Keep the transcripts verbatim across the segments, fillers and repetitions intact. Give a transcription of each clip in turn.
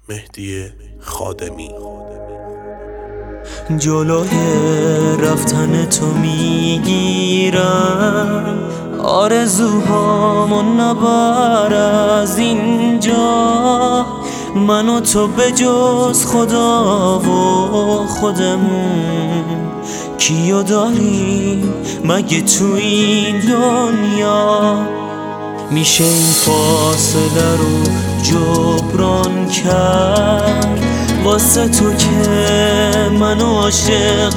مهدی خادمی. جلوی رفتن تو میگیرم، آرزوهامو نبر از اینجا. من و تو به جز خدا و خودمون کیو داریم مگه تو این دنیا؟ میشه این فاصله رو جبران کرد واسه تو که منو عاشق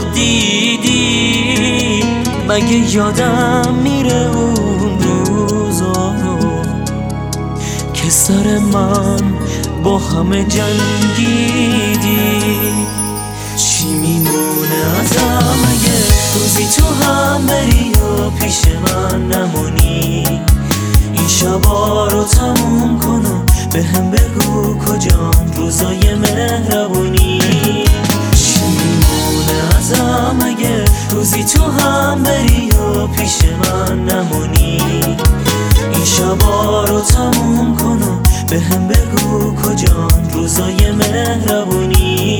دیدی؟ مگه یادم میره اون روزا رو که سر من با همه جنگیدی؟ چی میمونه ازم اگه روزی تو هم بری و پیش من نمونی؟ این شبا رو تموم کن و به هم بگو کجام روزای مهربونی؟ چی میمونه ازم اگه روزی تو هم بری و پیش من نمونی؟ این شبا رو تموم کن و به هم بگو کجام روزای مهربونی؟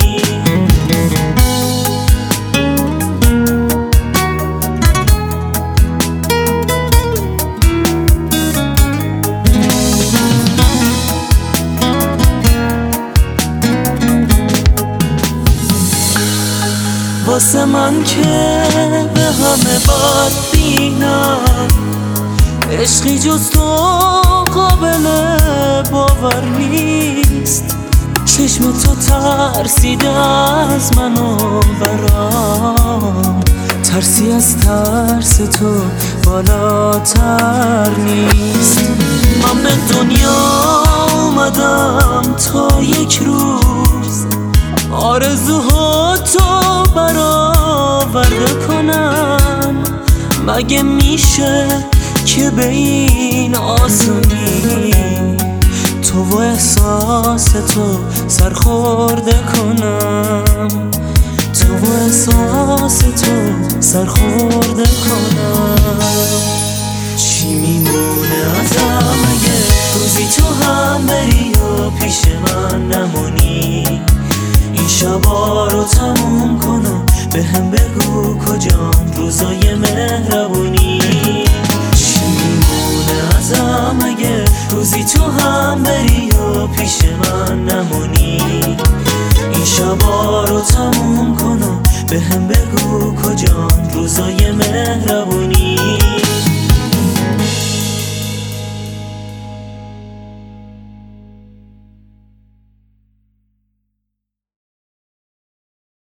واسه من که به همه بد بینم، عشقی جز تو قابل باور نیست. چشم تو ترسیده از من و برام، ترسی از ترس تو بالاتر نیست. من به دنیا اومدم تا یک روز آرزوها تو برآورده کنم. مگه میشه که به این آسونی تو و احساس تو سرخورده کنم؟ تو و احساس تو سرخورده کنم؟ چی میمونه ازم اگه روزی تو هم بری و پیش من نمونی؟ این شبا رو تموم کن و به هم بگو کجام روزای مهربونی؟ چی میمونه ازم اگه روزی تو هم بری و پیش من نمونی؟ این شبا رو تموم کن و به هم بگو